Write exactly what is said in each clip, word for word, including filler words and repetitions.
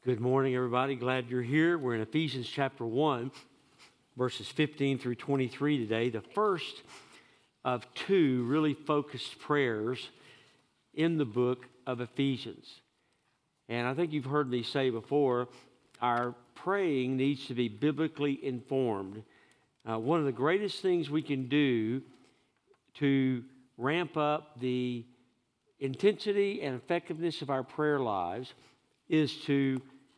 Good morning, everybody. Glad you're here. We're in Ephesians chapter one, verses fifteen through twenty-three today. The first of two really focused prayers in the book of Ephesians. And I think you've heard me say before, our praying needs to be biblically informed. Uh, one of the greatest things we can do to ramp up the intensity and effectiveness of our prayer lives is to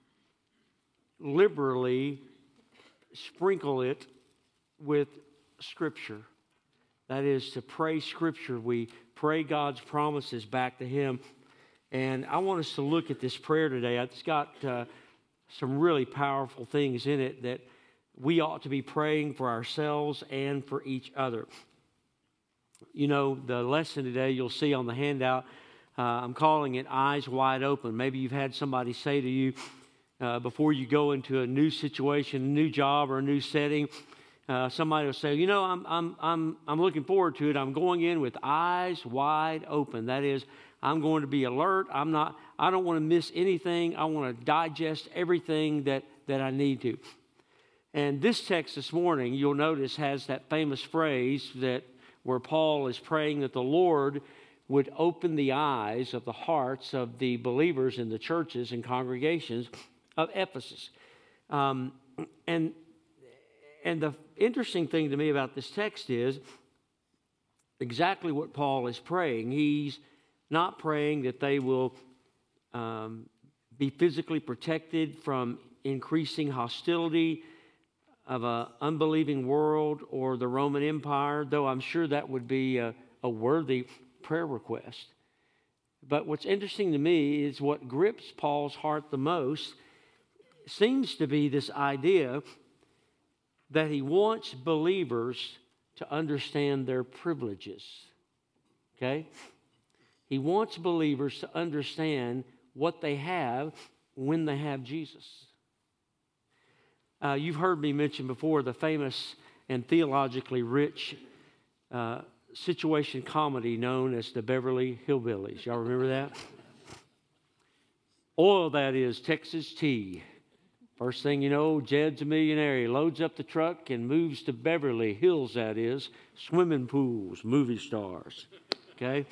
liberally sprinkle it with Scripture. That is, to pray Scripture. We pray God's promises back to Him. And I want us to look at this prayer today. It's got uh, some really powerful things in it that we ought to be praying for ourselves and for each other. You know, the lesson today you'll see on the handout, uh, I'm calling it Eyes Wide Open. Maybe you've had somebody say to you uh, before you go into a new situation, a new job or a new setting, uh, somebody will say, you know, I'm, I'm, I'm, I'm looking forward to it. I'm going in with eyes wide open. That is, I'm going to be alert. I'm not, I don't want to miss anything. I want to digest everything that, that I need to. And this text this morning, you'll notice, has that famous phrase that where Paul is praying that the Lord would open the eyes of the hearts of the believers in the churches and congregations of Ephesus. Um, and, and the interesting thing to me about this text is exactly what Paul is praying. He's not praying that they will um, be physically protected from increasing hostility of an unbelieving world or the Roman Empire, though I'm sure that would be a, a worthy prayer request. But what's interesting to me is what grips Paul's heart the most seems to be this idea that he wants believers to understand their privileges. Okay? He wants believers to understand what they have when they have Jesus. Uh, you've heard me mention before the famous and theologically rich uh, situation comedy known as the Beverly Hillbillies. Y'all remember that? Oil, that is, Texas tea. First thing you know, Jed's a millionaire. He loads up the truck and moves to Beverly Hills, that is, swimming pools, movie stars. Okay?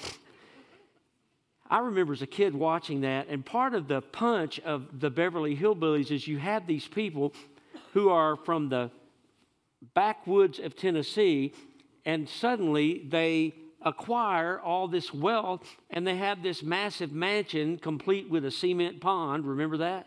I remember as a kid watching that, and part of the punch of the Beverly Hillbillies is you have these people who are from the backwoods of Tennessee, and suddenly they acquire all this wealth, and they have this massive mansion complete with a cement pond. Remember that?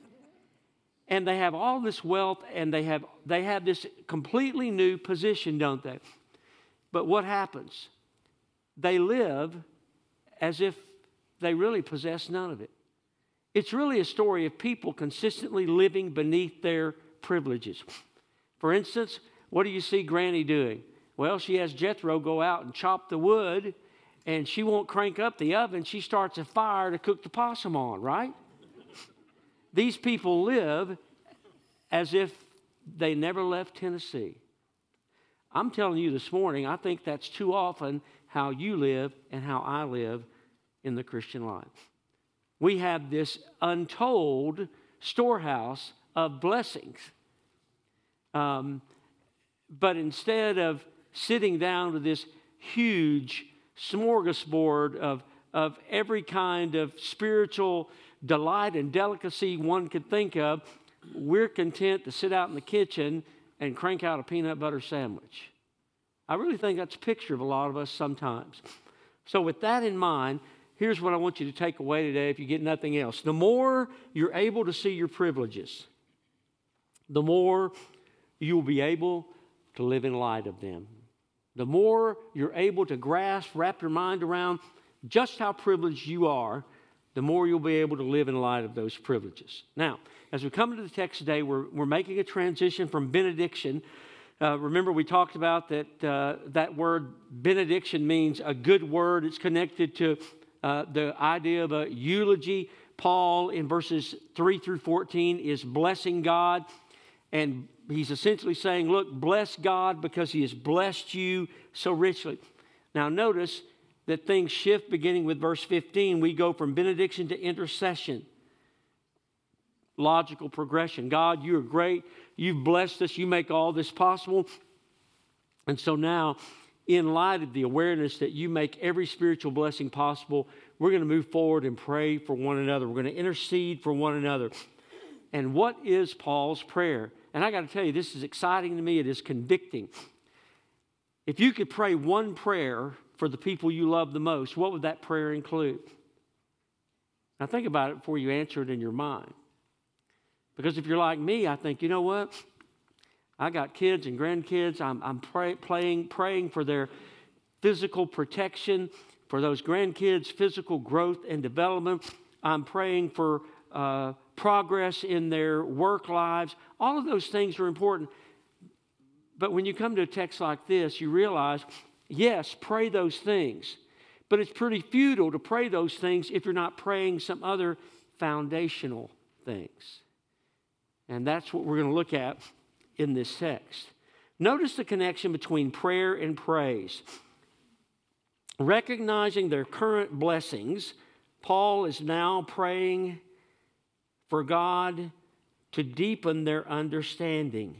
And they have all this wealth, and they have they have this completely new position, don't they? But what happens? They live as if they really possess none of it. It's really a story of people consistently living beneath their privileges. For instance, what do you see Granny doing? Well, she has Jethro go out and chop the wood, and she won't crank up the oven. She starts a fire to cook the possum on, right? These people live as if they never left Tennessee. I'm telling you this morning, I think that's too often how you live and how I live in the Christian life. We have this untold storehouse of blessings. Um, but instead of sitting down to this huge smorgasbord of, of every kind of spiritual delight and delicacy one could think of, we're content to sit out in the kitchen and crank out a peanut butter sandwich. I really think that's a picture of a lot of us sometimes. So with that in mind, here's what I want you to take away today if you get nothing else. The more you're able to see your privileges, the more you will be able to live in light of them. The more you're able to grasp, wrap your mind around just how privileged you are, the more you'll be able to live in light of those privileges. Now, as we come into the text today, we're, we're making a transition from benediction. Uh, remember, we talked about that uh, that word benediction means a good word. It's connected to uh, the idea of a eulogy. Paul, in verses three through fourteen, is blessing God. And he's essentially saying, look, bless God because He has blessed you so richly. Now, notice that things shift beginning with verse fifteen. We go from benediction to intercession. logical progression. God, you are great. You've blessed us. You make all this possible. And so now, in light of the awareness that you make every spiritual blessing possible, we're going to move forward and pray for one another. We're going to intercede for one another. And what is Paul's prayer? And I got to tell you, this is exciting to me. It is convicting. If you could pray one prayer for the people you love the most, what would that prayer include? Now think about it before you answer it in your mind. Because if you're like me, I think, you know what? I got kids and grandkids. I'm, I'm pray, praying, praying for their physical protection, for those grandkids' physical growth and development. I'm praying for uh, progress in their work lives. All of those things are important. But when you come to a text like this, you realize, yes, pray those things. But it's pretty futile to pray those things if you're not praying some other foundational things. And that's what we're going to look at in this text. Notice the connection between prayer and praise. Recognizing their current blessings, Paul is now praying for God to deepen their understanding.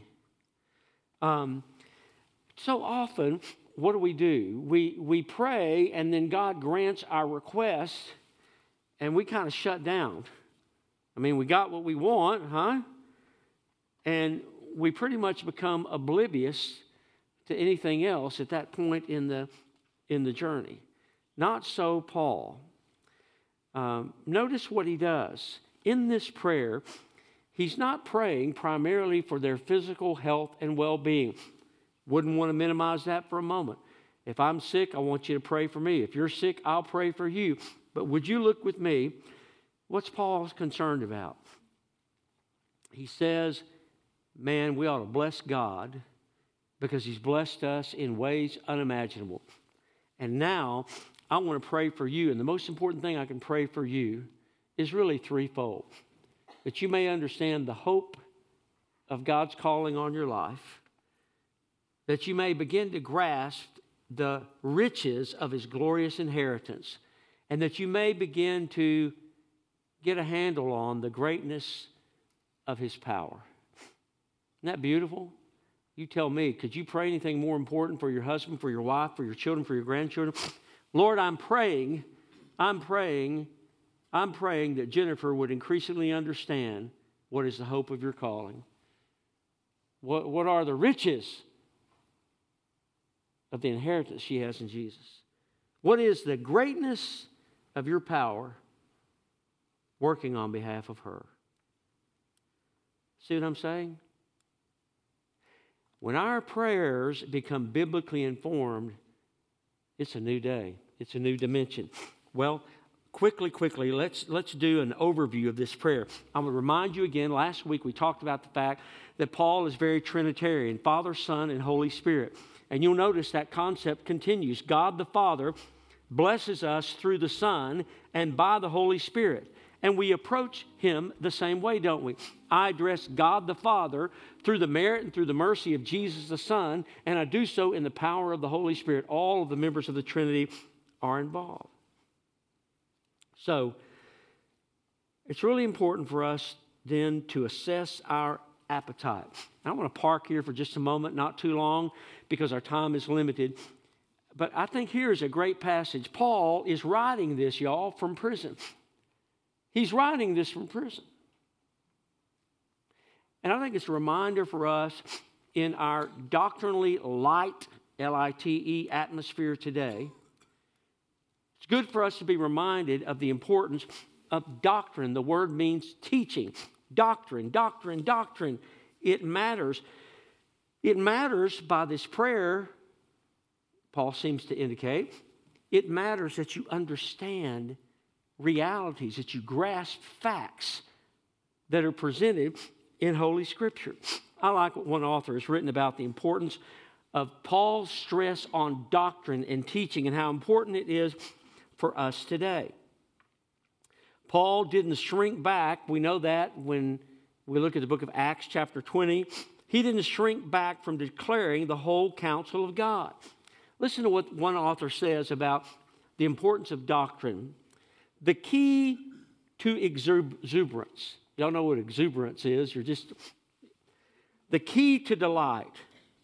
Um, so often, what do we do? We, we pray, and then God grants our request, and we kind of shut down. I mean, we got what we want, huh? And we pretty much become oblivious to anything else at that point in the, in the journey. Not so Paul. Um, notice what he does. In this prayer, he's not praying primarily for their physical health and well-being. Wouldn't want to minimize that for a moment. If I'm sick, I want you to pray for me. If you're sick, I'll pray for you. But would you look with me? What's Paul concerned about? He says, man, we ought to bless God because he's blessed us in ways unimaginable. And now I want to pray for you. And the most important thing I can pray for you is really threefold. That you may understand the hope of God's calling on your life. That you may begin to grasp the riches of his glorious inheritance. And that you may begin to get a handle on the greatness of his power. Isn't that beautiful? You tell me, could you pray anything more important for your husband, for your wife, for your children, for your grandchildren? Lord, I'm praying, I'm praying, I'm praying that Jennifer would increasingly understand what is the hope of your calling. What, what are the riches of the inheritance she has in Jesus? What is the greatness of your power working on behalf of her? See what I'm saying? When our prayers become biblically informed, it's a new day. It's a new dimension. Well, quickly, quickly, let's, let's do an overview of this prayer. I will remind you again, last week we talked about the fact that Paul is very Trinitarian, Father, Son, and Holy Spirit. And you'll notice that concept continues. God the Father blesses us through the Son and by the Holy Spirit. And we approach him the same way, don't we? I address God the Father through the merit and through the mercy of Jesus the Son, and I do so in the power of the Holy Spirit. All of the members of the Trinity are involved. So, it's really important for us then to assess our appetite. I want to park here for just a moment, not too long, because our time is limited. But I think here is a great passage. Paul is writing this, y'all, from prison. He's writing this from prison. And I think it's a reminder for us in our doctrinally light, L I T E, atmosphere today. It's good for us to be reminded of the importance of doctrine. The word means teaching. Doctrine, doctrine, doctrine. It matters. It matters by this prayer, Paul seems to indicate. It matters that you understand realities, that you grasp facts that are presented in Holy Scripture. I like what one author has written about the importance of Paul's stress on doctrine and teaching and how important it is for us today. Paul didn't shrink back. We know that when we look at the book of Acts chapter twenty. He didn't shrink back from declaring the whole counsel of God. Listen to what one author says about the importance of doctrine. The key to exuberance. Y'all know what exuberance is. You're just... The key to delight.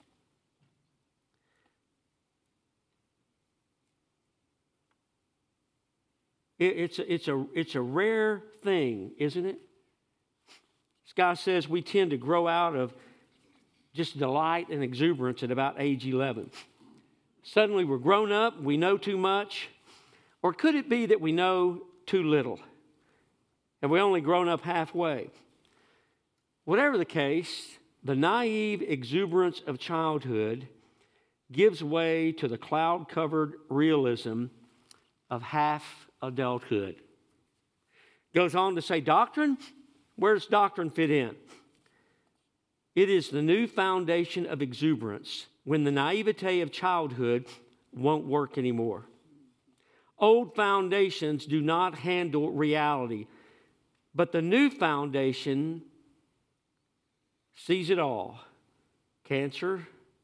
It, it's, a, it's, a, it's a rare thing, isn't it? This guy says we tend to grow out of just delight and exuberance at about age eleven. Suddenly we're grown up, we know too much. Or could it be that we know too little? Have we only grown up halfway? Whatever the case, the naive exuberance of childhood gives way to the cloud-covered realism of half-adulthood. Goes on to say, doctrine? Where does doctrine fit in? It is the new foundation of exuberance when the naivete of childhood won't work anymore. Old foundations do not handle reality, but the new foundation sees it all. Cancer,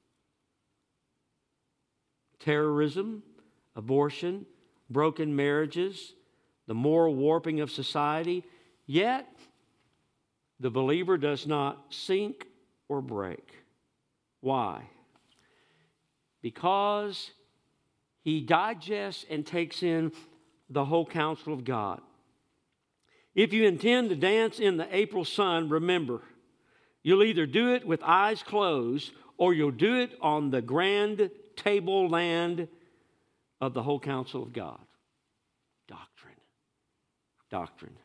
terrorism, abortion, broken marriages, the moral warping of society. Yet, the believer does not sink or break. Why? Because he digests and takes in the whole counsel of God. If you intend to dance in the April sun, remember, you'll either do it with eyes closed or you'll do it on the grand tableland of the whole counsel of God. Doctrine. Doctrine.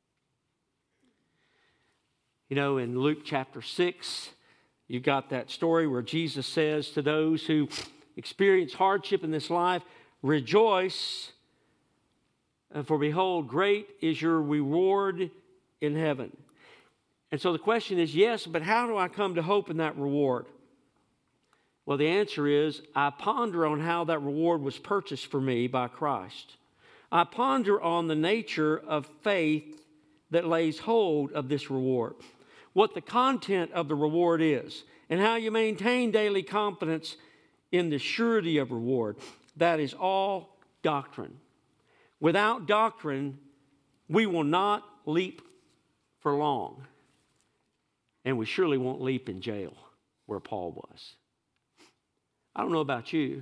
You know, in Luke chapter six, you got that story where Jesus says to those who experience hardship in this life, rejoice, for behold, great is your reward in heaven. And so the question is, yes, but how do I come to hope in that reward? Well, the answer is, I ponder on how that reward was purchased for me by Christ. I ponder on the nature of faith that lays hold of this reward, what the content of the reward is, and how you maintain daily confidence in the surety of reward. That is all doctrine. Without doctrine, we will not leap for long. And we surely won't leap in jail where Paul was. I don't know about you,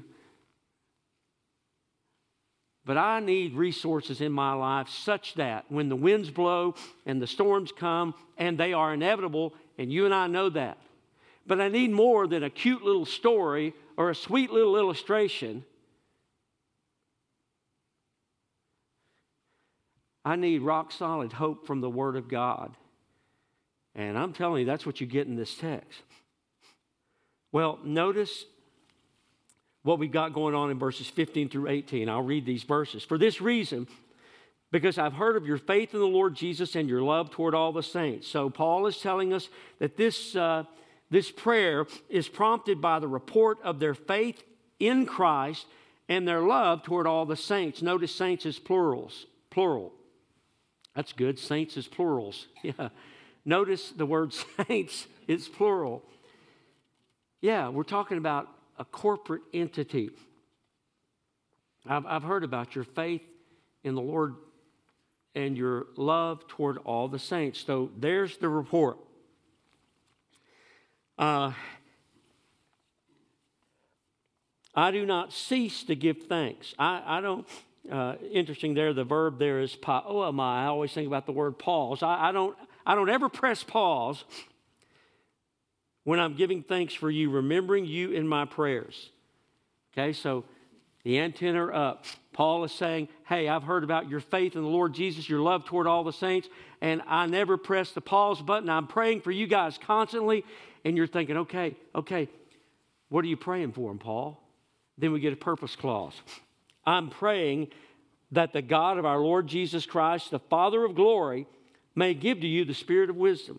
but I need resources in my life such that when the winds blow and the storms come, and they are inevitable, and you and I know that, but I need more than a cute little story or a sweet little illustration. I need rock-solid hope from the Word of God. And I'm telling you, that's what you get in this text. Well, notice what we've got going on in verses fifteen through eighteen. I'll read these verses. For this reason, because I've heard of your faith in the Lord Jesus and your love toward all the saints. So Paul is telling us that this, uh, this prayer is prompted by the report of their faith in Christ and their love toward all the saints. Notice saints is plurals, plural. That's good. Saints is plurals. Yeah. Notice the word saints is plural. Yeah, we're talking about a corporate entity. I've, I've heard about your faith in the Lord and your love toward all the saints. So there's the report. Uh, I do not cease to give thanks. I, I don't... Uh, interesting there, the verb there is paomai. I always think about the word pause. I, I don't I don't ever press pause when I'm giving thanks for you, remembering you in my prayers. Okay, so the antenna are up. Paul is saying, hey, I've heard about your faith in the Lord Jesus, your love toward all the saints, and I never press the pause button. I'm praying for you guys constantly, and you're thinking, okay, okay, what are you praying for him, Paul? Then we get a purpose clause. I'm praying that the God of our Lord Jesus Christ, the Father of glory, may give to you the spirit of wisdom.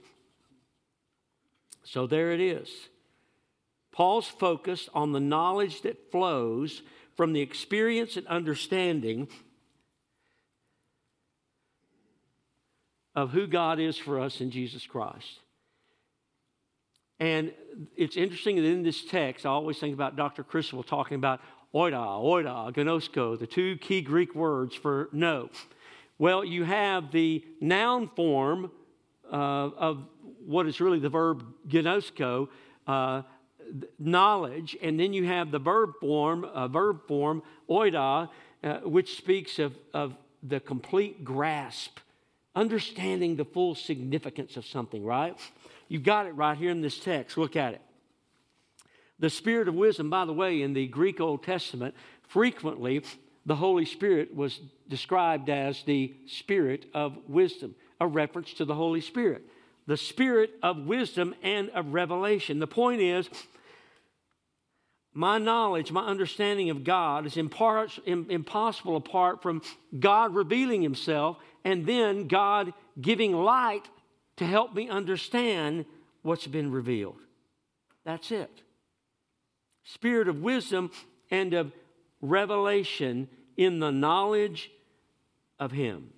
So there it is. Paul's focused on the knowledge that flows from the experience and understanding of who God is for us in Jesus Christ. And it's interesting that in this text, I always think about Doctor Criswell talking about oida, oida, gnosko, the two key Greek words for know. Well, you have the noun form uh, of what is really the verb gnosko, uh, knowledge, and then you have the verb form, uh, verb form, oida, uh, which speaks of, of the complete grasp, understanding the full significance of something, right? You've got it right here in this text. Look at it. The Spirit of wisdom, by the way, in the Greek Old Testament, frequently the Holy Spirit was described as the Spirit of wisdom, a reference to the Holy Spirit. The Spirit of wisdom and of revelation. The point is, my knowledge, my understanding of God is impar- impossible apart from God revealing Himself and then God giving light to help me understand what's been revealed. That's it. Spirit of wisdom and of revelation in the knowledge of Him.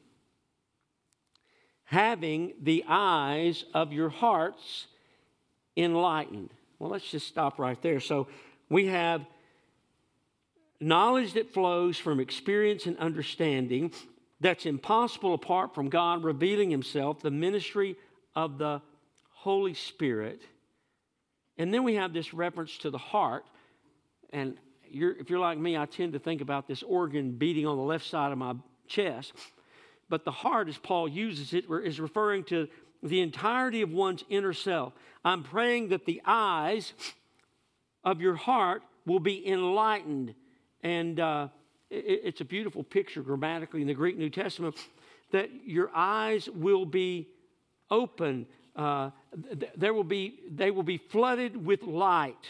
Having the eyes of your hearts enlightened. Well, let's just stop right there. So we have knowledge that flows from experience and understanding that's impossible apart from God revealing Himself, the ministry of the Holy Spirit. And then we have this reference to the heart. And you're, if you're like me, I tend to think about this organ beating on the left side of my chest. But the heart, as Paul uses it, is referring to the entirety of one's inner self. I'm praying that the eyes of your heart will be enlightened. And uh, it, it's a beautiful picture grammatically in the Greek New Testament, that your eyes will be open. Uh, th- there will be, they will be flooded with light.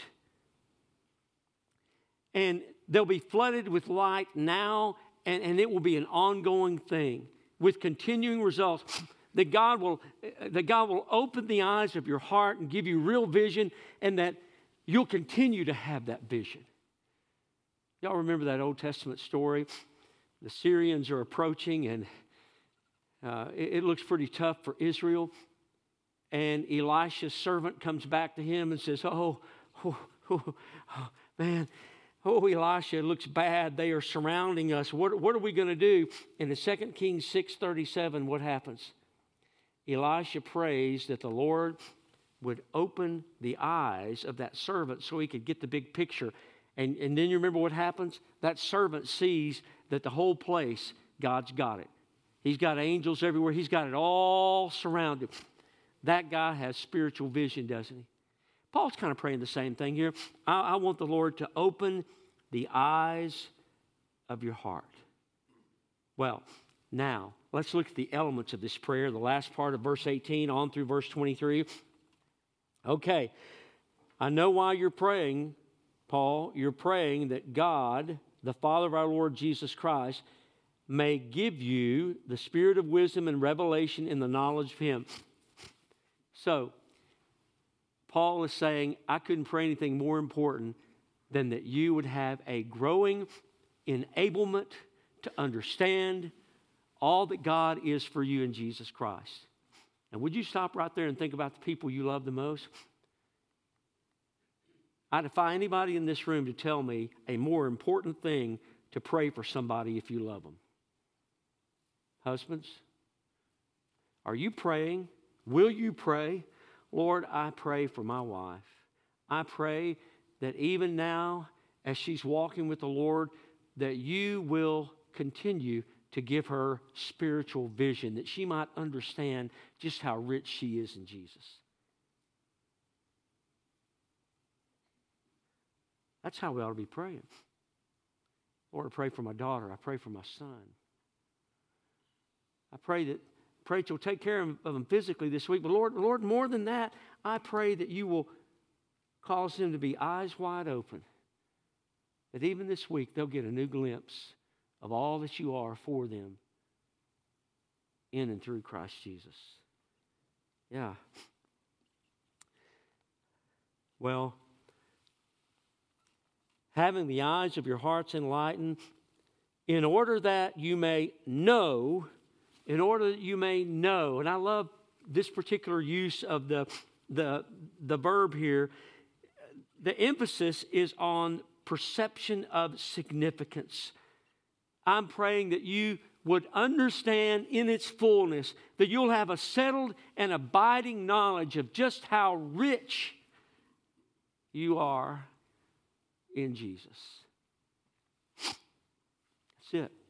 And they'll be flooded with light now, and, and it will be an ongoing thing with continuing results. That God will, that God will open the eyes of your heart and give you real vision, and that you'll continue to have that vision. Y'all remember that Old Testament story? The Syrians are approaching, and uh, it, it looks pretty tough for Israel. And Elisha's servant comes back to him and says, oh, oh, oh, oh man, oh, Elisha, it looks bad. They are surrounding us. What, what are we going to do? And in Second Kings six thirty-seven, what happens? Elisha prays that the Lord would open the eyes of that servant so he could get the big picture. And, and then you remember what happens? That servant sees that the whole place, God's got it. He's got angels everywhere. He's got it all surrounded. That guy has spiritual vision, doesn't he? Paul's kind of praying the same thing here. I, I want the Lord to open the eyes of your heart. Well, now, let's look at the elements of this prayer, the last part of verse eighteen on through verse twenty-three. Okay, I know why you're praying, Paul. You're praying that God, the Father of our Lord Jesus Christ, may give you the spirit of wisdom and revelation in the knowledge of Him. So, Paul is saying, I couldn't pray anything more important than that you would have a growing enablement to understand all that God is for you in Jesus Christ. And would you stop right there and think about the people you love the most? I defy anybody in this room to tell me a more important thing to pray for somebody if you love them. Husbands, are you praying? Will you pray? Lord, I pray for my wife. I pray that even now, as she's walking with the Lord, that you will continue to give her spiritual vision, that she might understand just how rich she is in Jesus. That's how we ought to be praying. Lord, I pray for my daughter. I pray for my son. I pray that pray that you'll take care of them physically this week. But Lord, Lord, more than that, I pray that you will cause them to be eyes wide open. That even this week they'll get a new glimpse of all that you are for them in and through Christ Jesus. Yeah. Well, having the eyes of your hearts enlightened, in order that you may know, in order that you may know, and I love this particular use of the, the, the verb here, the emphasis is on perception of significance. I'm praying that you would understand in its fullness, that you'll have a settled and abiding knowledge of just how rich you are in Jesus. That's it.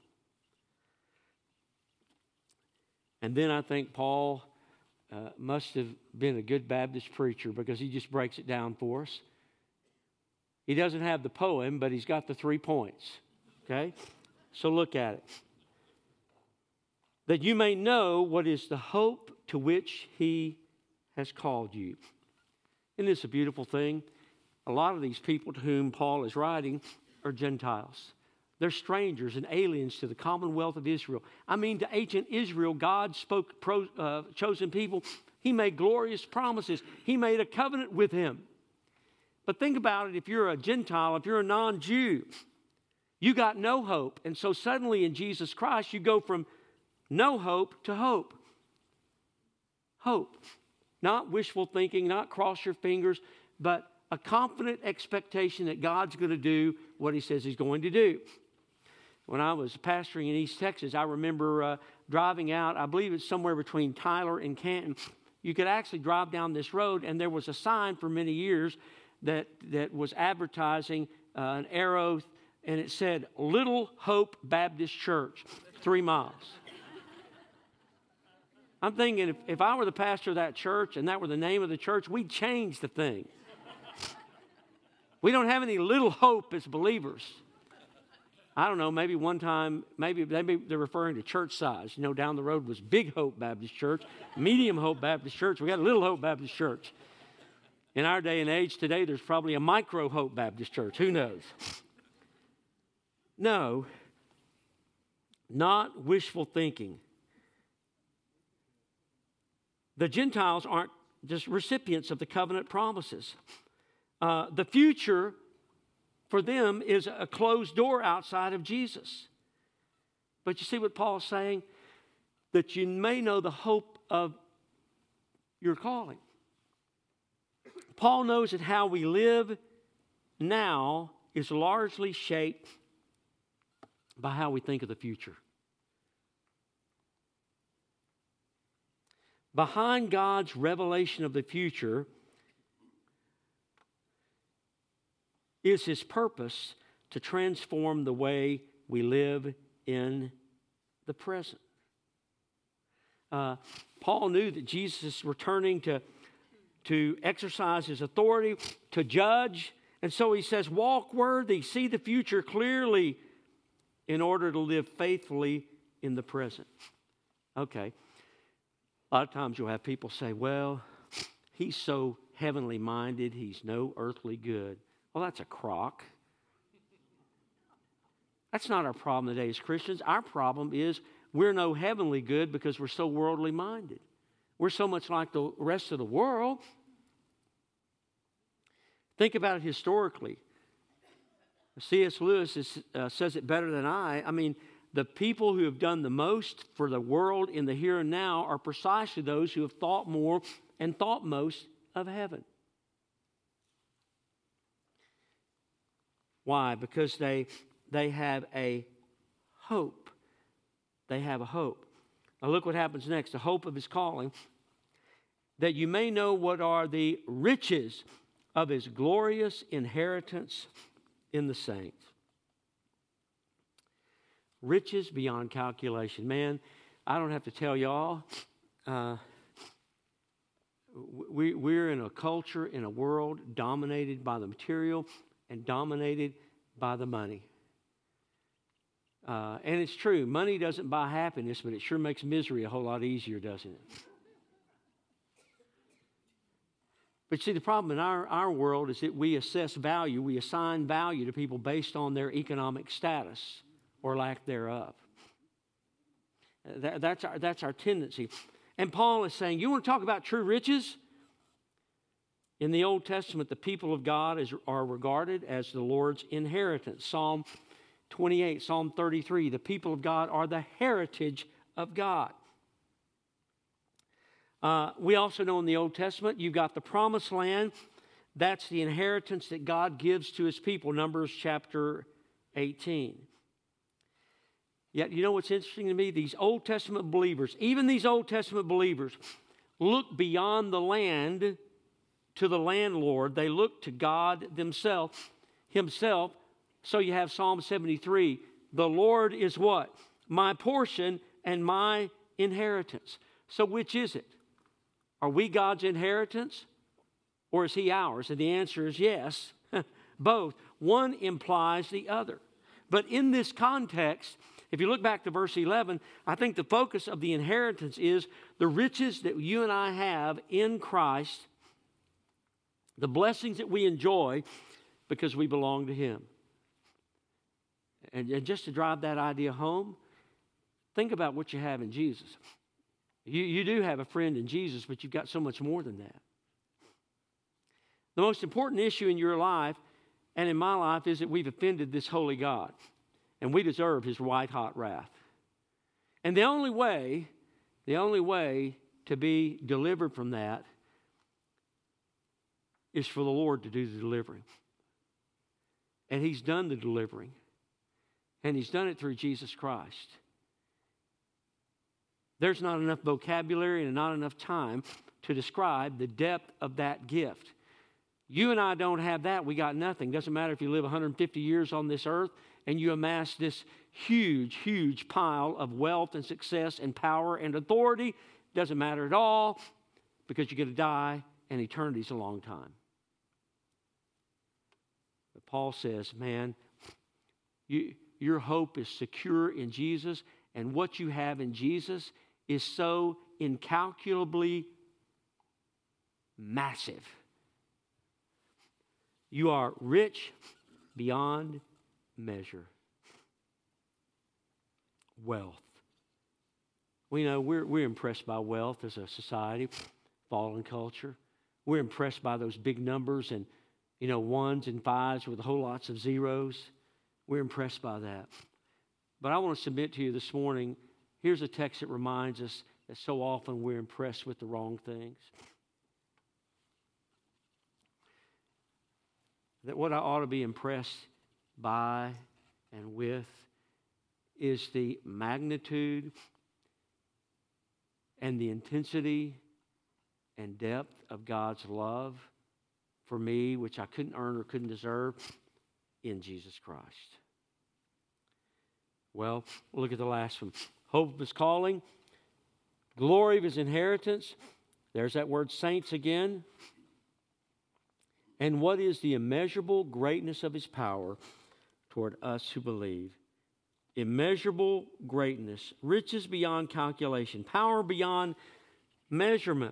And then I think Paul uh, must have been a good Baptist preacher, because he just breaks it down for us. He doesn't have the poem, but he's got the three points. Okay? So look at it. That you may know what is the hope to which he has called you. Isn't this a beautiful thing? A lot of these people to whom Paul is writing are Gentiles. They're strangers and aliens to the commonwealth of Israel. I mean, to ancient Israel, God spoke pro, uh, chosen people. He made glorious promises. He made a covenant with him. But think about it, if you're a Gentile, if you're a non-Jew, you got no hope. And so suddenly in Jesus Christ, you go from no hope to hope. Hope. Not wishful thinking, not cross your fingers, but a confident expectation that God's going to do what he says he's going to do. When I was pastoring in East Texas, I remember uh, driving out, I believe it's somewhere between Tyler and Canton. You could actually drive down this road, and there was a sign for many years that, that was advertising uh, an arrow, and it said, Little Hope Baptist Church, three miles. I'm thinking, if, if I were the pastor of that church and that were the name of the church, we'd change the thing. We don't have any little hope as believers. I don't know, maybe one time, maybe, maybe they're referring to church size. You know, down the road was Big Hope Baptist Church, Medium Hope Baptist Church. We got a Little Hope Baptist Church. In our day and age today, there's probably a Micro Hope Baptist Church. Who knows? No, not wishful thinking. The Gentiles aren't just recipients of the covenant promises. Uh, the future for them is a closed door outside of Jesus. But you see what Paul's saying? That you may know the hope of your calling. Paul knows that how we live now is largely shaped by how we think of the future. Behind God's revelation of the future is his purpose to transform the way we live in the present. Uh, Paul knew that Jesus is returning to, to exercise his authority, to judge. And so he says, walk worthy, see the future clearly in order to live faithfully in the present. Okay. A lot of times you'll have people say, well, he's so heavenly minded, he's no earthly good. Well, that's a crock. That's not our problem today as Christians. Our problem is we're no heavenly good because we're so worldly minded. We're so much like the rest of the world. Think about it historically. C S Lewis is, uh, says it better than I. I mean, the people who have done the most for the world in the here and now are precisely those who have thought more and thought most of heaven. Why? Because they, they have a hope. They have a hope. Now look what happens next. The hope of his calling. That you may know what are the riches of his glorious inheritance in the saints. Riches beyond calculation. Man, I don't have to tell y'all. Uh, we, we're in a culture, in a world dominated by the material and dominated by the money. Uh, and it's true, money doesn't buy happiness, but it sure makes misery a whole lot easier, doesn't it? But see, the problem in our, our world is that we assess value, we assign value to people based on their economic status or lack thereof. That, that's, our, that's our tendency. And Paul is saying, you want to talk about true riches? In the Old Testament, the people of God is, are regarded as the Lord's inheritance. Psalm twenty-eight, Psalm thirty-three, the people of God are the heritage of God. Uh, we also know in the Old Testament, you've got the promised land. That's the inheritance that God gives to his people, Numbers chapter eighteen. Yet, you know what's interesting to me? These Old Testament believers, even these Old Testament believers, look beyond the land to the landlord. They look to God themselves, Himself. So you have Psalm seventy-three. The Lord is what? My portion and my inheritance. So which is it? Are we God's inheritance or is He ours? And the answer is yes, both. One implies the other. But in this context, if you look back to verse eleven, I think the focus of the inheritance is the riches that you and I have in Christ, the blessings that we enjoy because we belong to Him. And, and just to drive that idea home, think about what you have in Jesus. You, you do have a friend in Jesus, but you've got so much more than that. The most important issue in your life and in my life is that we've offended this holy God, and we deserve His white-hot wrath. And the only way, the only way to be delivered from that is for the Lord to do the delivering. And He's done the delivering. And He's done it through Jesus Christ. There's not enough vocabulary and not enough time to describe the depth of that gift. You and I don't have that. We got nothing. Doesn't matter if you live one hundred fifty years on this earth and you amass this huge, huge pile of wealth and success and power and authority. Doesn't matter at all because you're going to die and eternity's a long time. But Paul says, man, you, your hope is secure in Jesus, and what you have in Jesus is so incalculably massive. You are rich beyond measure. Wealth. We know we're, we're impressed by wealth as a society, fallen culture. We're impressed by those big numbers and, you know, ones and fives with a whole lots of zeros. We're impressed by that. But I want to submit to you this morning, here's a text that reminds us that so often we're impressed with the wrong things. That what I ought to be impressed by and with is the magnitude and the intensity and depth of God's love for me, which I couldn't earn or couldn't deserve, in Jesus Christ. Well, look at the last one. Hope of His calling, glory of His inheritance. There's that word saints again. And what is the immeasurable greatness of His power toward us who believe? Immeasurable greatness, riches beyond calculation, power beyond measurement.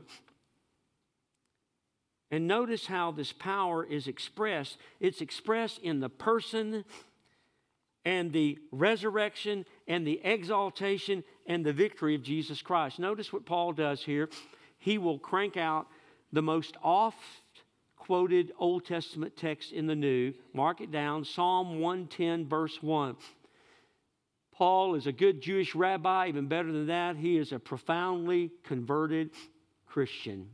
And notice how this power is expressed. It's expressed in the person and the resurrection and the exaltation and the victory of Jesus Christ. Notice what Paul does here. He will crank out the most oft-quoted Old Testament text in the New. Mark it down, Psalm one ten, verse one. Paul is a good Jewish rabbi. Even better than that, he is a profoundly converted Christian.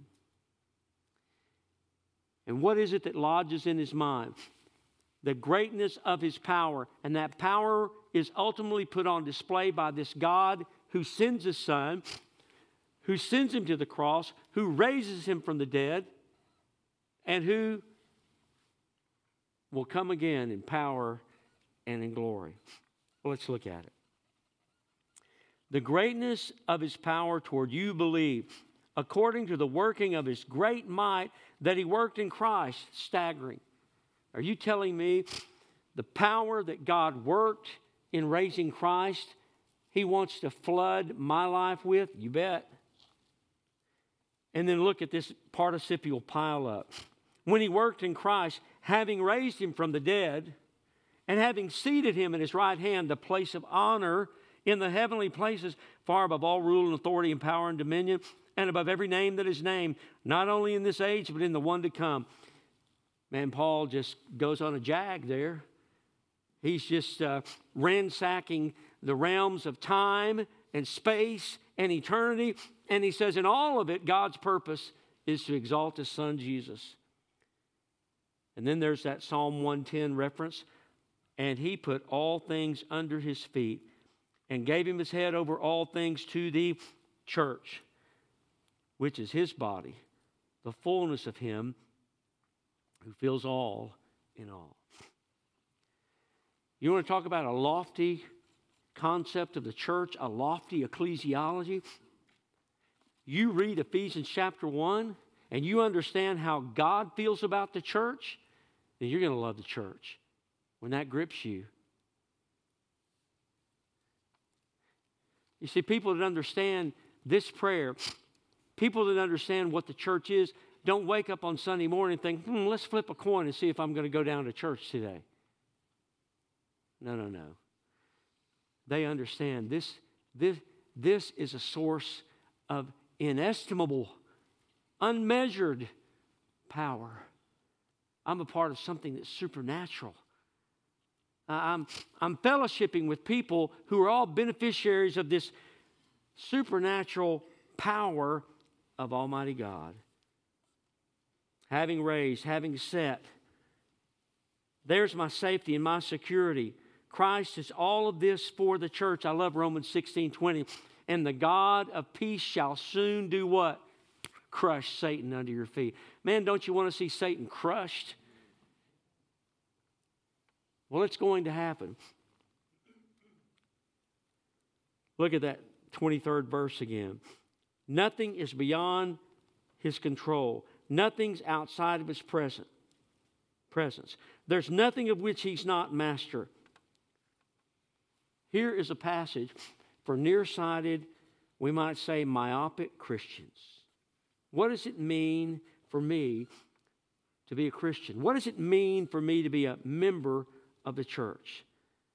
And what is it that lodges in his mind? The greatness of His power. And that power is ultimately put on display by this God who sends His Son, who sends Him to the cross, who raises Him from the dead, and who will come again in power and in glory. Well, let's look at it. The greatness of His power toward you believe, according to the working of His great might that He worked in Christ. Staggering. Are you telling me the power that God worked in raising Christ, He wants to flood my life with? You bet. And then look at this participial pile up. When He worked in Christ, having raised Him from the dead, and having seated Him at His right hand, the place of honor in the heavenly places, far above all rule and authority and power and dominion, and above every name that is named, not only in this age, but in the one to come. Man, Paul just goes on a jag there. He's just uh, ransacking the realms of time and space and eternity. And he says in all of it, God's purpose is to exalt His Son, Jesus. And then there's that Psalm one ten reference. And He put all things under His feet and gave him his head over all things to the church, which is his body, the fullness of him who fills all in all. You want to talk about a lofty concept of the church, a lofty ecclesiology? You read Ephesians chapter one and you understand how God feels about the church, then you're going to love the church. When that grips you. You see, people that understand this prayer, people that understand what the church is, don't wake up on Sunday morning and think, hmm, let's flip a coin and see if I'm going to go down to church today. No, no, no. They understand this, this, this is a source of inestimable, unmeasured power. I'm a part of something that's supernatural. I'm, I'm fellowshipping with people who are all beneficiaries of this supernatural power of Almighty God. Having raised, having set, there's my safety and my security. Christ is all of this for the church. I love Romans sixteen twenty. And the God of peace shall soon do what? Crush Satan under your feet. Man, don't you want to see Satan crushed? Well, it's going to happen. Look at that twenty-third verse again. Nothing is beyond his control. Nothing's outside of his present, presence. There's nothing of which he's not master. Here is a passage for nearsighted, we might say myopic Christians. What does it mean for me to be a Christian? What does it mean for me to be a member of the church?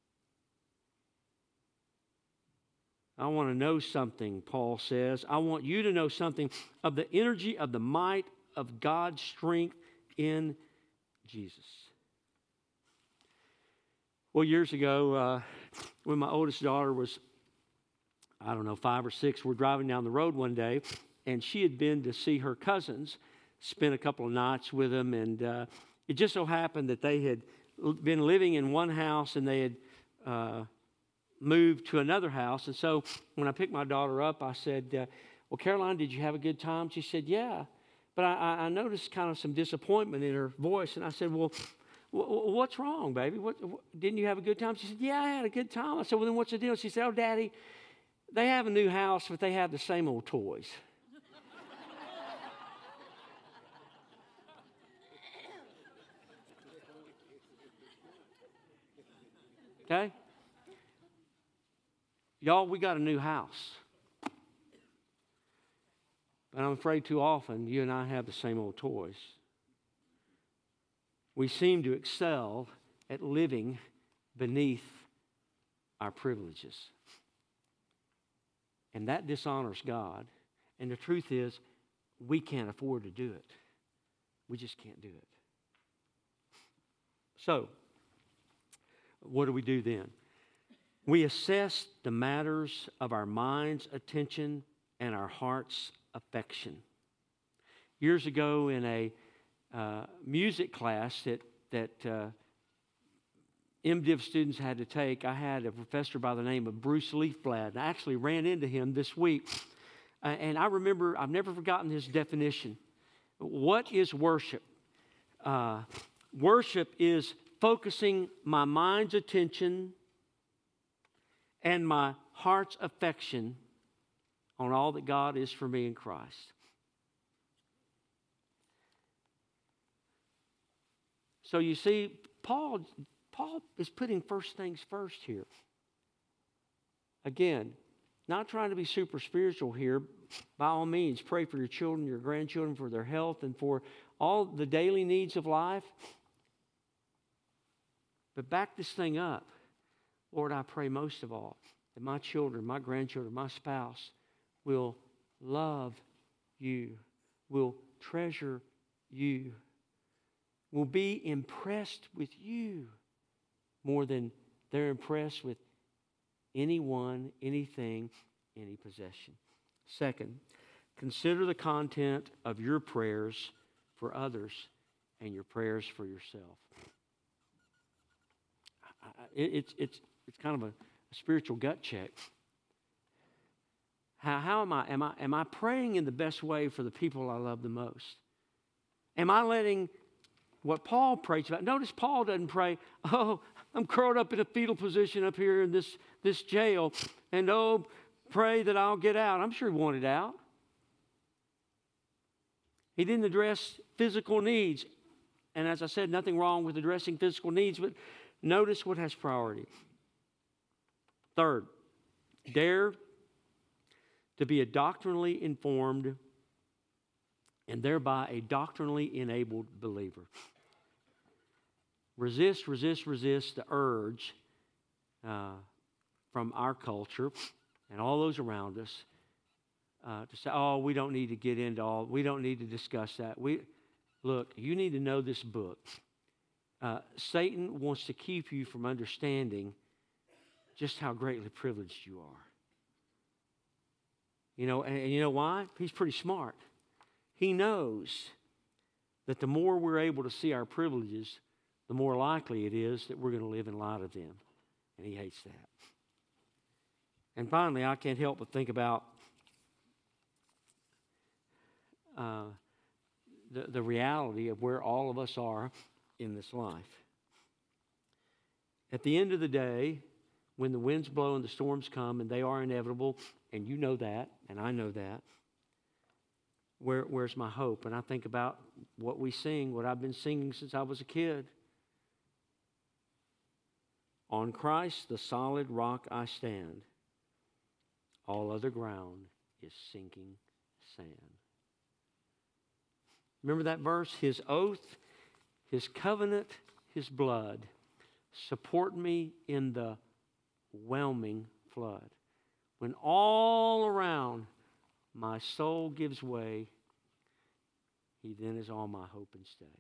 I want to know something, Paul says. I want you to know something of the energy, of the might of God's strength in Jesus. Well, years ago, uh, when my oldest daughter was, I don't know, five or six, we're driving down the road one day, and she had been to see her cousins, spent a couple of nights with them, and uh, it just so happened that they had been living in one house and they had uh, moved to another house. And so when I picked my daughter up, I said, uh, well, Caroline, did you have a good time? She said, yeah. But I, I noticed kind of some disappointment in her voice. And I said, well, what's wrong, baby? What, what, didn't you have a good time? She said, yeah, I had a good time. I said, well, then what's the deal? She said, oh, Daddy, they have a new house, but they have the same old toys. Okay? Y'all, we got a new house. But I'm afraid too often you and I have the same old toys. We seem to excel at living beneath our privileges. And that dishonors God. And the truth is, we can't afford to do it. We just can't do it. So, what do we do then? We assess the matters of our mind's attention and our heart's affection. Years ago in a uh, music class that, that uh, MDiv students had to take, I had a professor by the name of Bruce Leafblad. I actually ran into him this week. Uh, and I remember, I've never forgotten his definition. What is worship? Uh, worship is focusing my mind's attention and my heart's affection on all that God is for me in Christ. So you see, Paul, Paul is putting first things first here. Again, not trying to be super spiritual here. By all means, pray for your children, your grandchildren, for their health, and for all the daily needs of life. But back this thing up. Lord, I pray most of all that my children, my grandchildren, my spouse will love you, will treasure you, will be impressed with you more than they're impressed with anyone, anything, any possession. Second, consider the content of your prayers for others and your prayers for yourself. It, it's, it's, it's kind of a, a spiritual gut check. How, how am I? Am I am I praying in the best way for the people I love the most? Am I letting what Paul prays about? Notice Paul doesn't pray, oh, I'm curled up in a fetal position up here in this, this jail, and oh, pray that I'll get out. I'm sure he wanted out. He didn't address physical needs. And as I said, nothing wrong with addressing physical needs, but notice what has priority. Third, dare to be a doctrinally informed and thereby a doctrinally enabled believer. Resist, resist, resist the urge uh, from our culture and all those around us uh, to say, oh, we don't need to get into all, we don't need to discuss that. We Look, you need to know this book. Uh, Satan wants to keep you from understanding just how greatly privileged you are. You know, and, and you know why? He's pretty smart. He knows that the more we're able to see our privileges, the more likely it is that we're going to live in light of them. And he hates that. And finally, I can't help but think about uh, the, the reality of where all of us are in this life. At the end of the day, when the winds blow and the storms come, and they are inevitable, and you know that, and I know that, where, where's my hope? And I think about what we sing, what I've been singing since I was a kid. On Christ, the solid rock I stand. All other ground is sinking sand. Remember that verse? His oath, His covenant, His blood support me in the whelming flood. When all around my soul gives way, He then is all my hope and stay.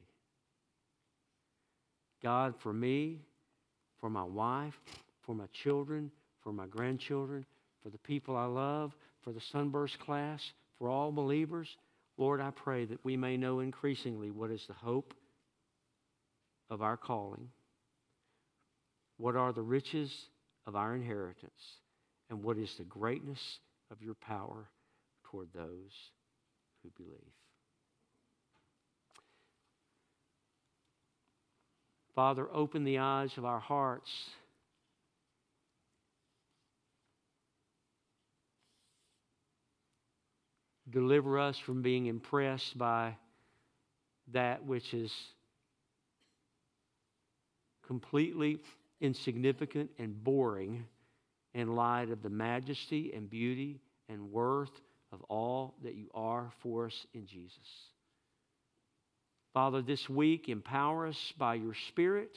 God, for me, for my wife, for my children, for my grandchildren, for the people I love, for the Sunburst class, for all believers, Lord, I pray that we may know increasingly what is the hope of our calling, what are the riches of our inheritance, and what is the greatness of your power toward those who believe. Father, open the eyes of our hearts. Deliver us from being impressed by that which is completely insignificant and boring in light of the majesty and beauty and worth of all that you are for us in Jesus. Father, this week, empower us by your Spirit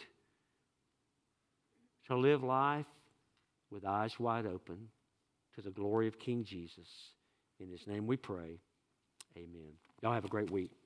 to live life with eyes wide open to the glory of King Jesus. In His name we pray. Amen. Y'all have a great week.